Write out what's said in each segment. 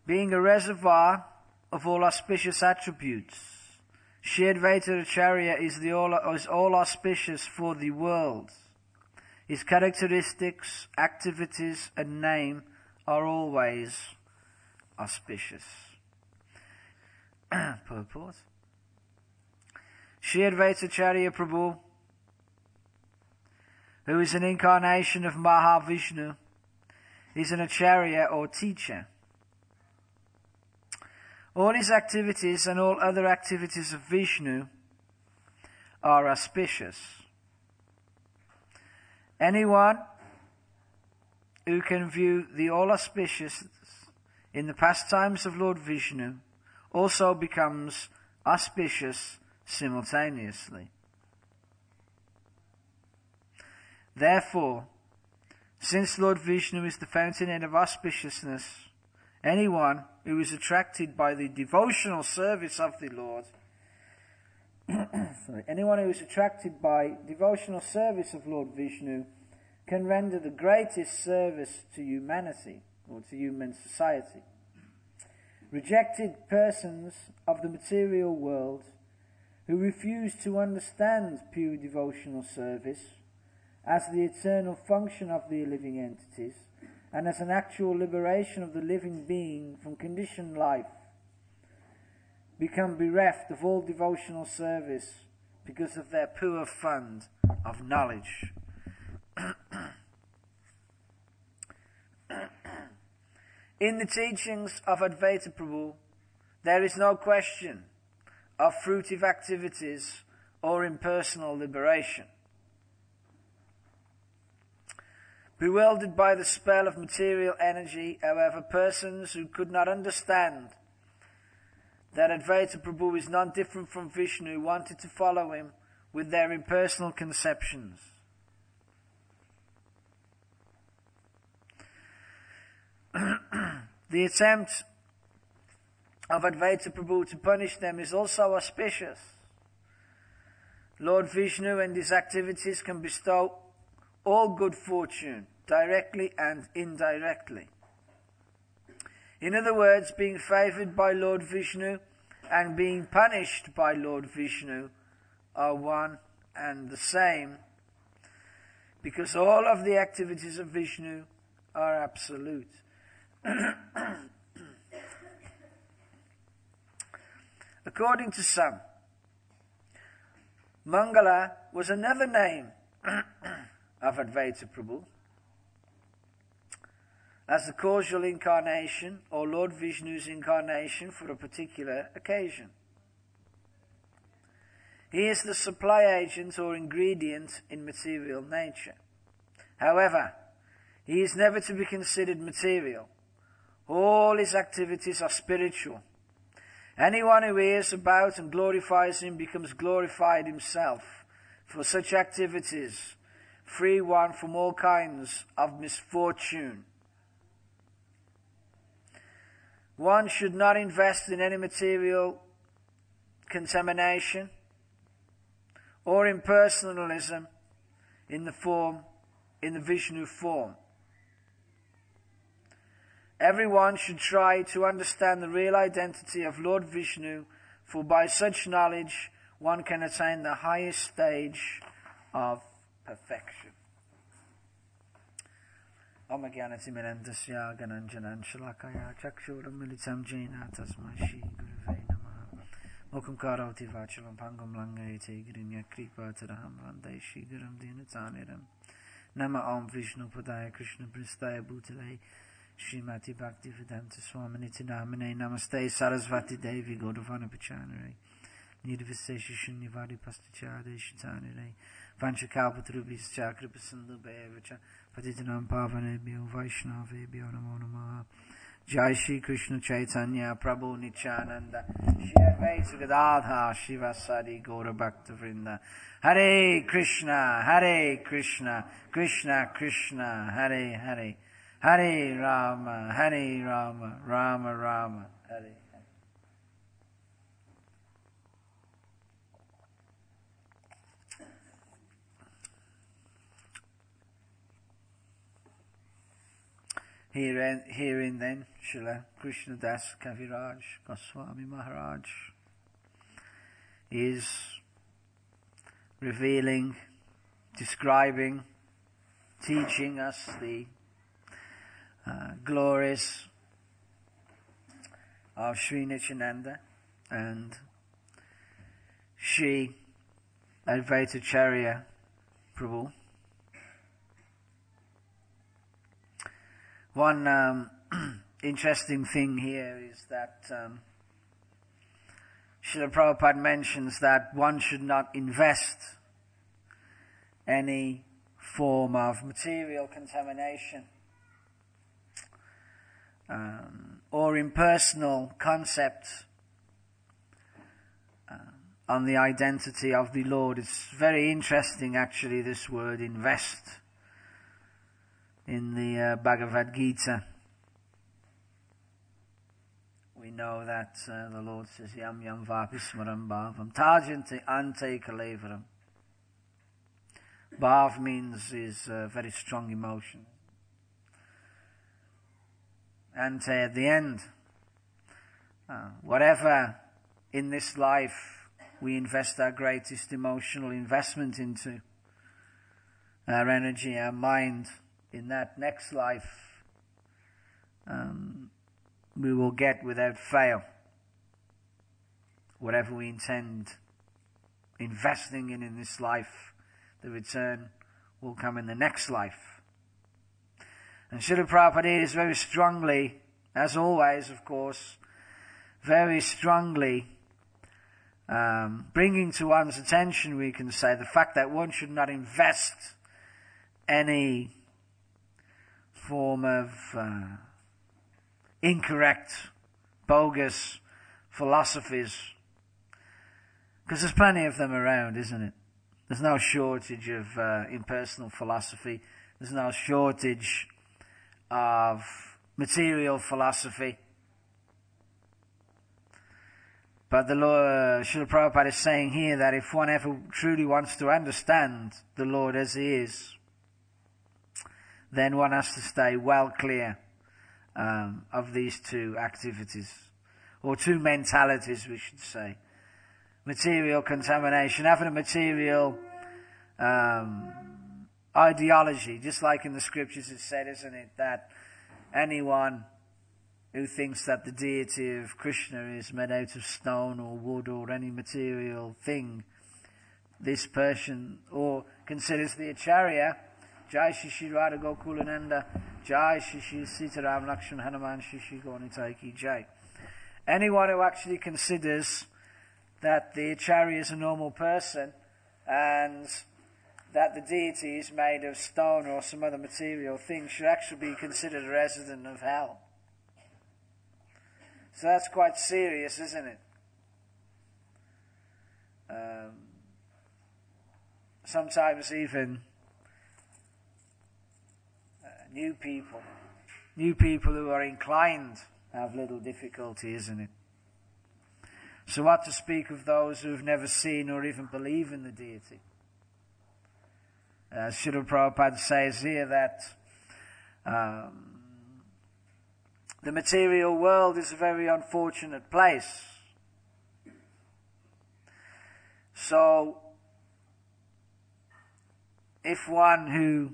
being a reservoir of all auspicious attributes. Shri Advaita Acharya is all auspicious for the world. His characteristics, activities, and name are always auspicious. Purport. Shri Advaita Acharya Prabhu, who is an incarnation of Mahavishnu, is an Acharya or teacher. All his activities and all other activities of Vishnu are auspicious. Anyone who can view the all auspicious in the pastimes of Lord Vishnu also becomes auspicious simultaneously. Therefore, since Lord Vishnu is the fountainhead of auspiciousness, anyone who is attracted by the devotional service of the Lord, anyone who is attracted by devotional service of Lord Vishnu can render the greatest service to humanity or to human society. Rejected persons of the material world who refuse to understand pure devotional service as the eternal function of the living entities and as an actual liberation of the living being from conditioned life, become bereft of all devotional service because of their poor fund of knowledge. In the teachings of Advaita Prabhu, there is no question of fruitive activities or impersonal liberation. Bewildered by the spell of material energy, however, persons who could not understand that Advaita Prabhu is none different from Vishnu wanted to follow him with their impersonal conceptions. The attempt of Advaita Prabhu to punish them is also auspicious. Lord Vishnu and his activities can bestow all good fortune, directly and indirectly. In other words, being favoured by Lord Vishnu and being punished by Lord Vishnu are one and the same, because all of the activities of Vishnu are absolute. According to some, Mangala was another name of Advaita Prabhu, as the causal incarnation or Lord Vishnu's incarnation for a particular occasion. He is the supply agent or ingredient in material nature. However, he is never to be considered material. All his activities are spiritual. Anyone who hears about and glorifies him becomes glorified himself. For such activities free one from all kinds of misfortune. One should not invest in any material contamination or impersonalism in the Vishnu form. Everyone should try to understand the real identity of Lord Vishnu, for by such knowledge one can attain the highest stage of perfection. Om Jnanatimirandasya Gananjanan Shalakaya Chakshuram Militam Jaina Tasmai Shri Gurave Namaha Mokum Karoti Vachalam Pangam Langayate Grinya Kripa Taraham Vandai Shri Guram Dinataniram Nama Om Vishnu Padaya Krishna Pristaya Bhutale Srimati Bhakti Vedanta Swamini Tinamine Namaste Sarasvati Devi Gaudavana Pachanare Nirviseshi Shunyavadi Pastachade Shitanire Vanchakalpatrubhis Chakripa Sindhu Bevacha Patitanam Pavanebhyo Vaishnavebhyo Namo Namaha Jai Shri Krishna Chaitanya Prabhu Nityananda Shri Advaita Gadadhar Shivasadi Gaura Bhakta Vrinda Hare Krishna Krishna Krishna Hare Hare Hare Rama Rama Rama Hare Hare. Herein then, Srila Krishnadas Kaviraj Goswami Maharaj is revealing, describing, teaching us the glories of Sri Nityananda and Sri Advaitacharya Prabhu. One interesting thing here is that Srila Prabhupada mentions that one should not invest any form of material contamination or impersonal concept on the identity of the Lord. It's very interesting, actually, this word invest in the Bhagavad Gita. We know that the Lord says, Yam yam vapi smaram bhavam tajanti ante kalevaram. Bhav means is a very strong emotion. Ante at the end. Whatever in this life we invest our greatest emotional investment into, our energy, our mind, in that next life, we will get without fail whatever we intend investing in this life. The return will come in the next life. And Srila Prabhupada is very strongly, as always of course, very strongly bringing to one's attention, we can say, the fact that one should not invest any form of incorrect, bogus philosophies, because there's plenty of them around, isn't it? There's no shortage of impersonal philosophy. There's no shortage of material philosophy. But the Lord, Srila Prabhupada is saying here that if one ever truly wants to understand the Lord as He is, then one has to stay well clear of these two activities, or two mentalities, we should say. Material contamination, having a material ideology, just like in the scriptures it said, isn't it, that anyone who thinks that the deity of Krishna is made out of stone or wood or any material thing, this person, or considers the Acharya, Jai Shri Radha Gokulananda, Jai Shri Sitaram Lakshman Hanuman Shri Gaunitai Ki Jai. Anyone who actually considers that the Acharya is a normal person and that the deity is made of stone or some other material thing should actually be considered a resident of hell. So that's quite serious, isn't it? Sometimes even new people who are inclined have little difficulty, isn't it? So what to speak of those who have never seen or even believe in the deity? Srila Prabhupada says here that the material world is a very unfortunate place. So, if one who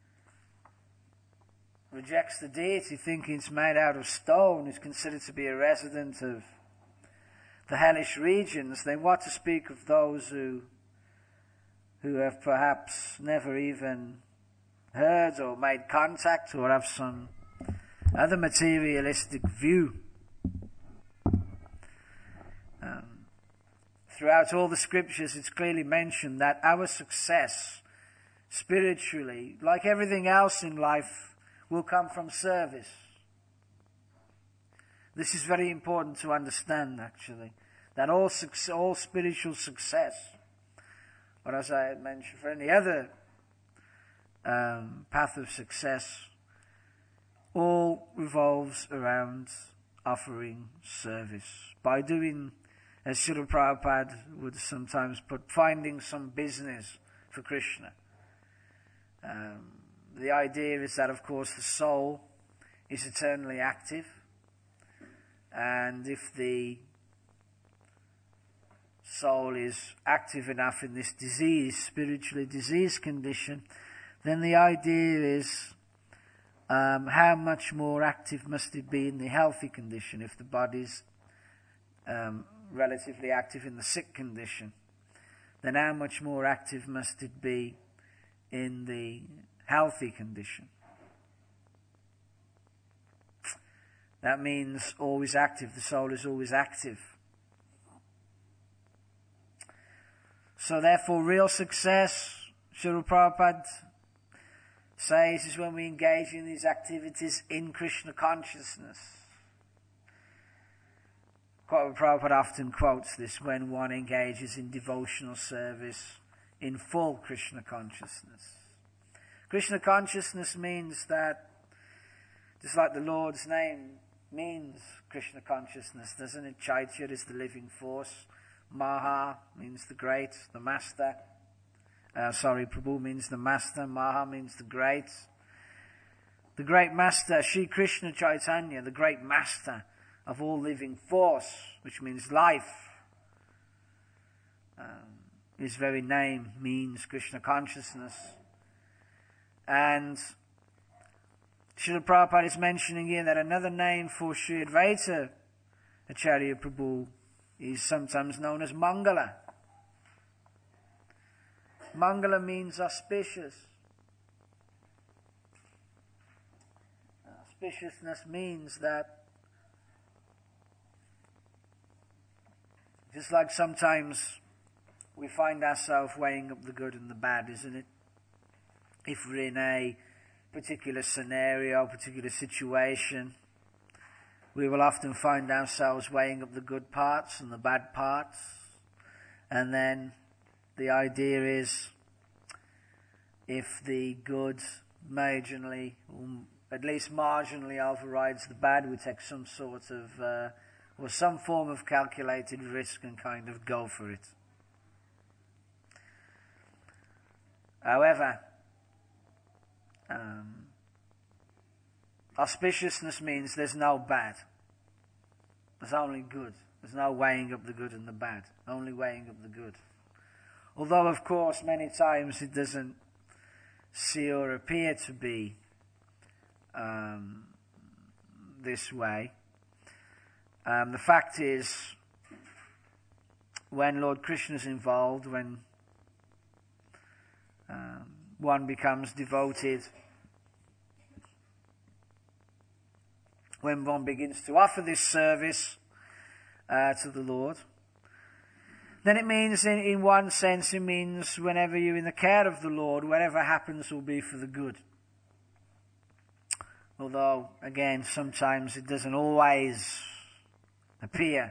rejects the deity thinking it's made out of stone is considered to be a resident of the hellish regions, then what to speak of those who have perhaps never even heard or made contact or have some other materialistic view? Throughout all the scriptures it's clearly mentioned that our success spiritually, like everything else in life, will come from service. This is very important to understand, actually, that all spiritual success, or as I had mentioned, for any other path of success, all revolves around offering service. By doing, as Srila Prabhupada would sometimes put, finding some business for Krishna. The idea is that, of course, the soul is eternally active. And if the soul is active enough in this spiritually diseased condition, then the idea is how much more active must it be in the healthy condition? If the body's relatively active in the sick condition, then how much more active must it be in the healthy condition? That means always active. The soul is always active. So therefore, real success, Srila Prabhupada says, is when we engage in these activities in Krishna consciousness. Prabhupada often quotes this: when one engages in devotional service in full Krishna consciousness. Krishna consciousness means that, just like the Lord's name means Krishna consciousness, doesn't it? Chaitya is the living force. Maha means the great, the master. Prabhu means the master. Maha means the great. The great master, Sri Krishna Chaitanya, the great master of all living force, which means life. His very name means Krishna consciousness. And Srila Prabhupada is mentioning here that another name for Sri Advaita Acharya Prabhu is sometimes known as Mangala. Mangala means auspicious. Auspiciousness means that, just like sometimes we find ourselves weighing up the good and the bad, isn't it? If we're in a particular scenario, particular situation, we will often find ourselves weighing up the good parts and the bad parts. And then the idea is, if the good majorly, at least marginally overrides the bad, we take some sort of, or some form of calculated risk and kind of go for it. However, auspiciousness means there's no bad. There's only good. There's no weighing up the good and the bad. Only weighing up the good. Although, of course, many times it doesn't see or appear to be this way. The fact is, when Lord Krishna is involved, when one becomes devoted, when one begins to offer this service to the Lord, then it means, in one sense, it means whenever you're in the care of the Lord, whatever happens will be for the good. Although, again, sometimes it doesn't always appear.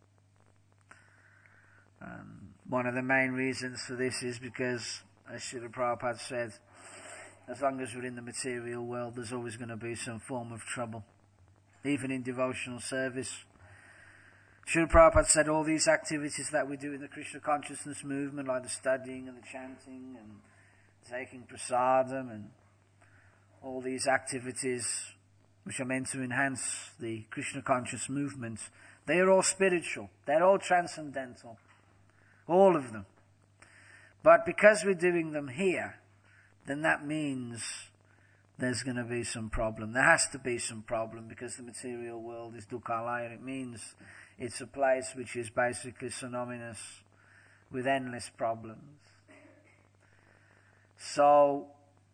One of the main reasons for this is because, as Srila Prabhupada said, as long as we're in the material world, there's always going to be some form of trouble. Even in devotional service. Srila Prabhupada said all these activities that we do in the Krishna consciousness movement, like the studying and the chanting and taking prasadam and all these activities which are meant to enhance the Krishna conscious movement, they are all spiritual. They're all transcendental. All of them. But because we're doing them here, then that means there's going to be some problem. There has to be some problem, because the material world is dukkhalaya. It means it's a place which is basically synonymous with endless problems. So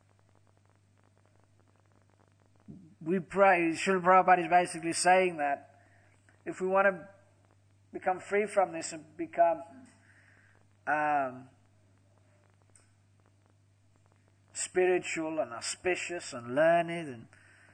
we pray, Srila Prabhupada is basically saying that if we want to become free from this and become spiritual and auspicious and learned and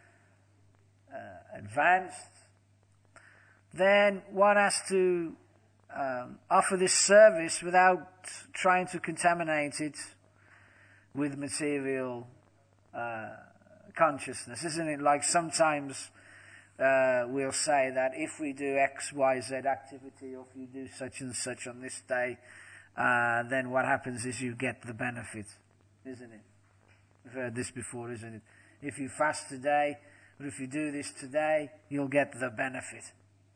advanced, then one has to offer this service without trying to contaminate it with material consciousness, isn't it? Like sometimes we'll say that if we do X, Y, Z activity, or if you do such and such on this day, then what happens is you get the benefit, isn't it? We've heard this before, isn't it? If you fast today, But if you do this today, you'll get the benefit.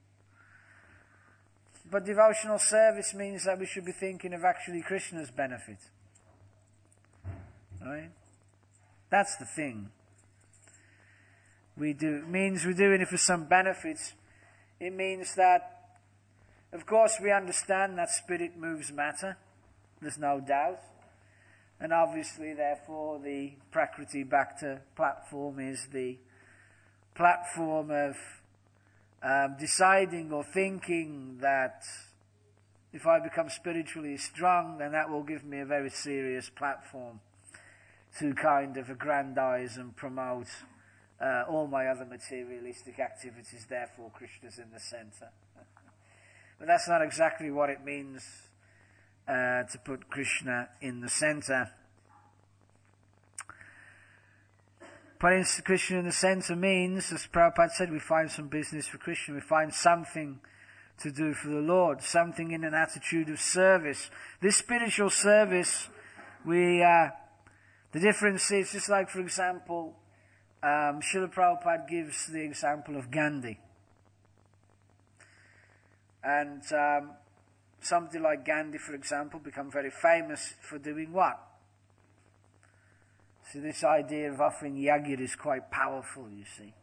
But devotional service means that we should be thinking of actually Krishna's benefit. Right? That's the thing. It means we're doing it for some benefits. It means that, of course, we understand that spirit moves matter. There's no doubt. And obviously, therefore, the Prakriti Bhakta platform is the platform of deciding or thinking that if I become spiritually strong, then that will give me a very serious platform to kind of aggrandize and promote all my other materialistic activities. Therefore, Krishna's in the center. But that's not exactly what it means to put Krishna in the center. Putting Krishna in the center means, as Prabhupada said, we find some business for Krishna. We find something to do for the Lord, something in an attitude of service. This spiritual service, the difference is just like, for example, Srila Prabhupada gives the example of Gandhi. And somebody like Gandhi, for example, become very famous for doing what? So this idea of offering yagya is quite powerful, you see.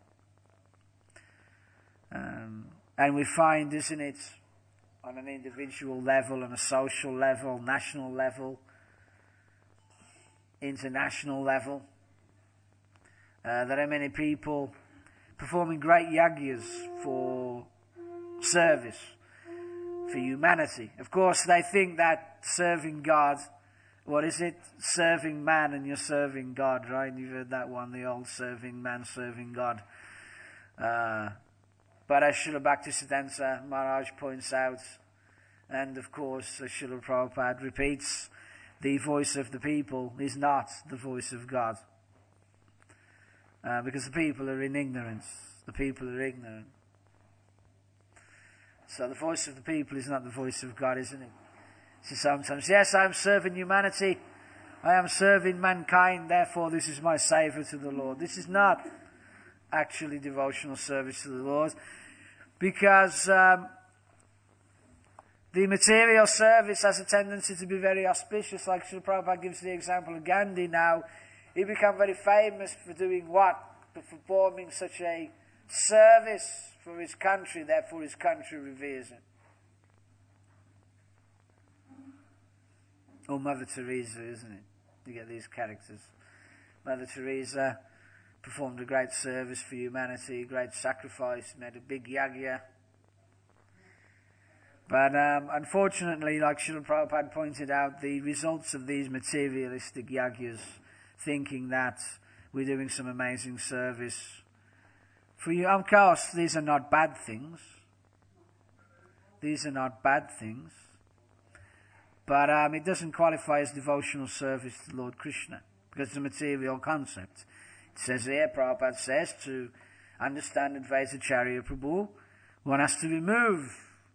And we find, isn't it, on an individual level, on a social level, national level, international level, there are many people performing great yagyas for service, for humanity. Of course, they think that serving God, what is it? Serving man and you're serving God, right? You've heard that one, the old serving man, serving God. But as Srila Bhaktisiddhanta Maharaj points out, and of course as Srila Prabhupada repeats, the voice of the people is not the voice of God. Because the people are in ignorance. The people are ignorant. So the voice of the people is not the voice of God, isn't it? So sometimes, yes, I am serving humanity. I am serving mankind, therefore this is my saviour to the Lord. This is not actually devotional service to the Lord, because the material service has a tendency to be very auspicious, like Srila Prabhupada gives the example of Gandhi now. He became very famous for doing what? For performing such a service for his country, therefore his country reveres him. Or Mother Teresa, isn't it? You get these characters. Mother Teresa performed a great service for humanity, great sacrifice, made a big yagya. But unfortunately, like Srila Prabhupada pointed out, the results of these materialistic yagyas, thinking that we're doing some amazing service for you. Of course, these are not bad things. These are not bad things. But it doesn't qualify as devotional service to Lord Krishna, because it's a material concept. It says here, Prabhupada says, to understand Advaitacharya Prabhu, one has to remove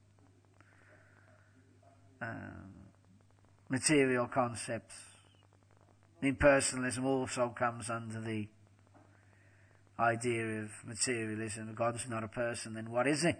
material concepts. Impersonalism also comes under the idea of materialism. God's not a person, then what is he?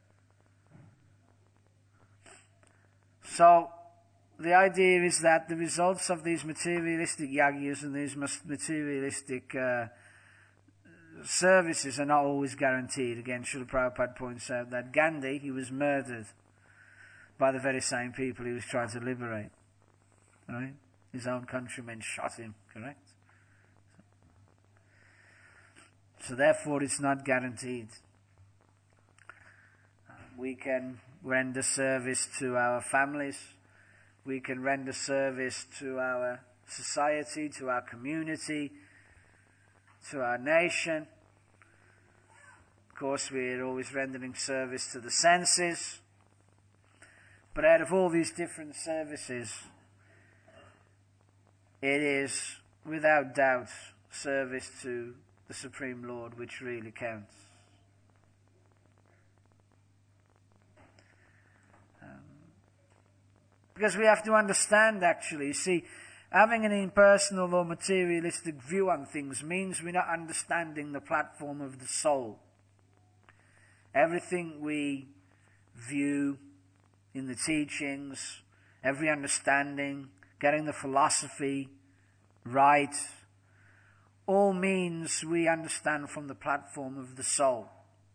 So, the idea is that the results of these materialistic yagyas and these materialistic services are not always guaranteed. Again, Srila Prabhupada points out that Gandhi, he was murdered by the very same people he was trying to liberate. Right? His own countrymen shot him, correct? So therefore it's not guaranteed. We can render service to our families. We can render service to our society, to our community, to our nation. Of course, we're always rendering service to the senses. But out of all these different services, it is, without doubt, service to the Supreme Lord which really counts. Because we have to understand, actually, you see, Having an impersonal or materialistic view on things means we're not understanding the platform of the soul. Everything we view in the teachings, every understanding, getting the philosophy right, all means we understand from the platform of the soul.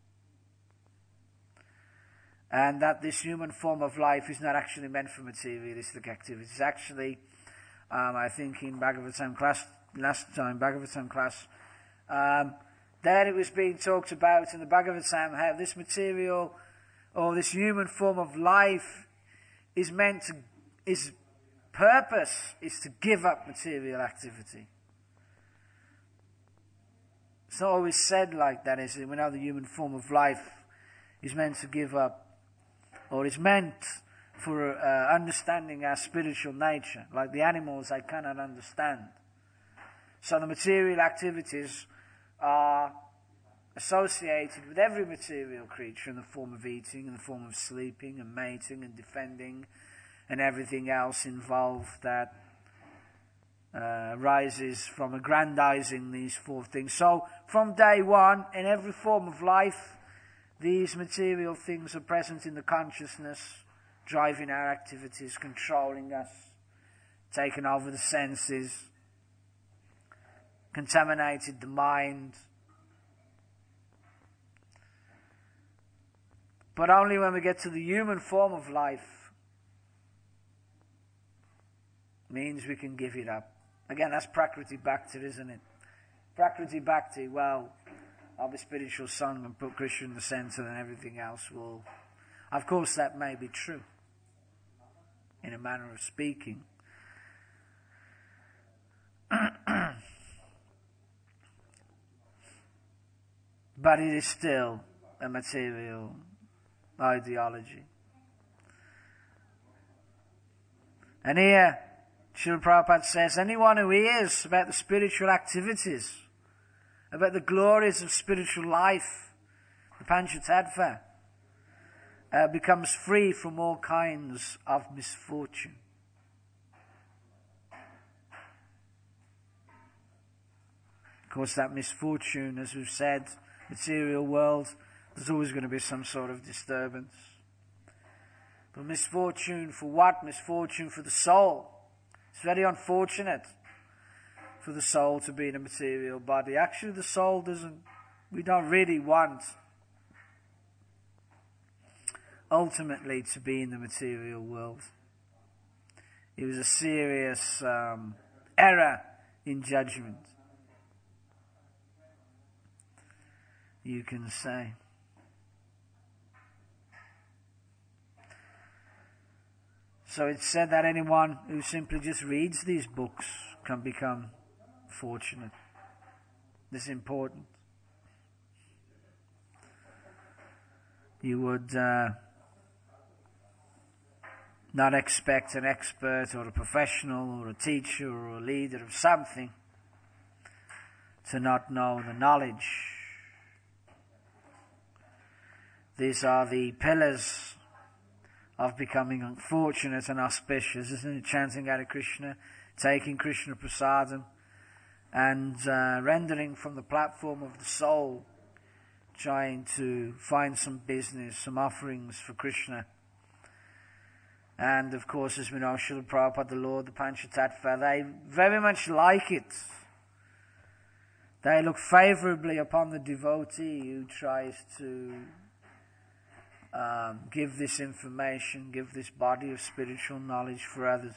And that this human form of life is not actually meant for materialistic activities. It's actually, I think in Bhagavatam class, last time, Bhagavatam class, there it was being talked about in the Bhagavatam how this material or this human form of life is meant to, its purpose is to give up material activity. It's not always said like that, is it? We know the human form of life is meant to give up, or is meant for understanding our spiritual nature. Like the animals, I cannot understand. So the material activities are associated with every material creature in the form of eating, in the form of sleeping and mating and defending and everything else involved that rises from aggrandizing these four things. So from day one, in every form of life, these material things are present in the consciousness, driving our activities, controlling us, taking over the senses, contaminated the mind. But only when we get to the human form of life means we can give it up. Again, that's Prakriti Bhakti, isn't it? Prakriti Bhakti, well, I'll be spiritual son and put Krishna in the center and everything else will... Of course that may be true, in a manner of speaking. But it is still a material ideology. And here, Srila Prabhupada says, anyone who hears about the spiritual activities, about the glories of spiritual life, the Panchatattva, becomes free from all kinds of misfortune. Of course, that misfortune, as we've said, material world, there's always going to be some sort of disturbance. But misfortune for what? Misfortune for the soul. It's very unfortunate for the soul to be in a material body. Actually, the soul we don't really want ultimately to be in the material world. It was a serious error in judgment, you can say. So it's said that anyone who simply just reads these books can become fortunate. This is important. You would not expect an expert or a professional or a teacher or a leader of something to not know the knowledge. These are the pillars of becoming fortunate and auspicious, isn't it? Chanting Hare Krishna, taking Krishna Prasadam, and rendering from the platform of the soul, trying to find some business, some offerings for Krishna. And of course, as we know, Srila Prabhupada, the Lord, the Panchatattva, they very much like it. They look favorably upon the devotee who tries to give this information, give this body of spiritual knowledge for others.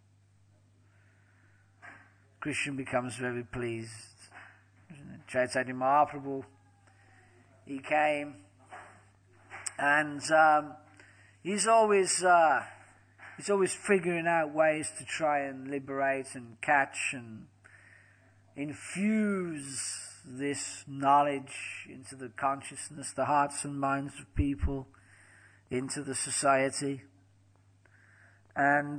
Krishna becomes very pleased. Chaitanya Mahaprabhu, he came, and he's always figuring out ways to try and liberate and catch and infuse this knowledge into the consciousness, the hearts and minds of people, into the society. And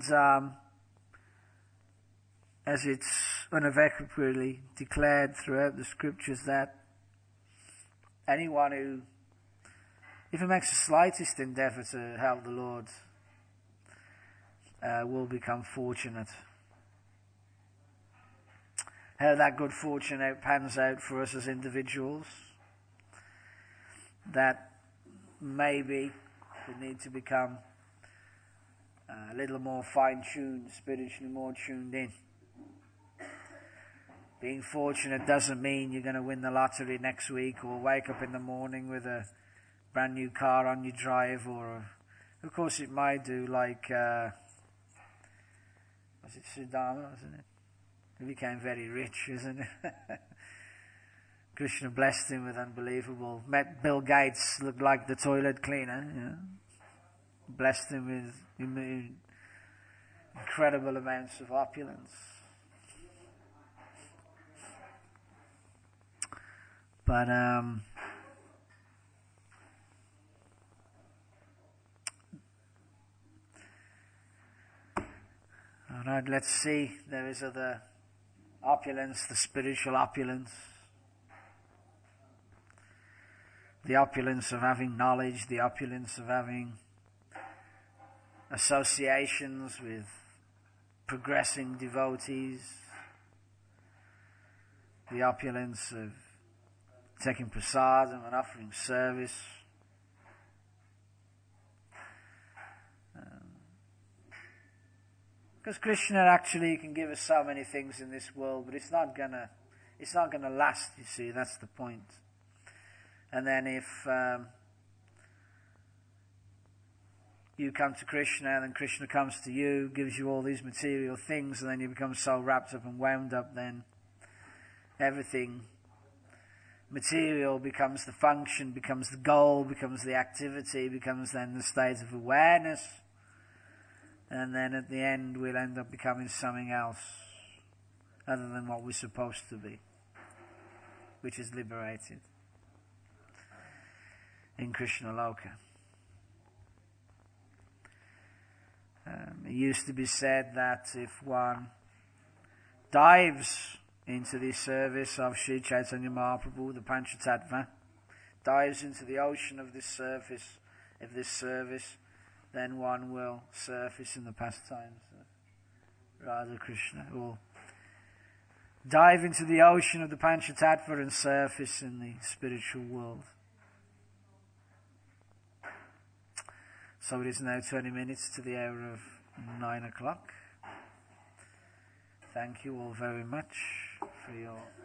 as it's unequivocally declared throughout the scriptures that anyone who, if he makes the slightest endeavour to help the Lord, will become fortunate. how that good fortune pans out for us as individuals. That maybe we need to become a little more fine-tuned, spiritually more tuned in. Being fortunate doesn't mean you're going to win the lottery next week or wake up in the morning with a brand new car on your drive, or of course it might do, like was it Sudama, wasn't it? He became very rich, isn't it? Krishna blessed him with unbelievable. Met Bill Gates, looked like the toilet cleaner. You know? Blessed him with incredible amounts of opulence. But alright, let's see. There is other opulence, the spiritual opulence. The opulence of having knowledge, the opulence of having associations with progressing devotees, the opulence of taking prasadam and offering service. Because Krishna actually can give us so many things in this world, but it's not gonna last, you see, that's the point. And then if you come to Krishna, then Krishna comes to you, gives you all these material things, and then you become so wrapped up and wound up, then everything material becomes the function, becomes the goal, becomes the activity, becomes then the state of awareness, and then at the end we'll end up becoming something else other than what we're supposed to be, which is liberated in Krishna Loka. It used to be said that if one dives into the service of Sri Chaitanya Mahaprabhu, the Panchatattva, dives into the ocean of this service, then one will surface in the pastimes of Radha Krishna, or dive into the ocean of the Panchatattva and surface in the spiritual world. So it is now 20 minutes to the hour of 9 o'clock. Thank you all very much for your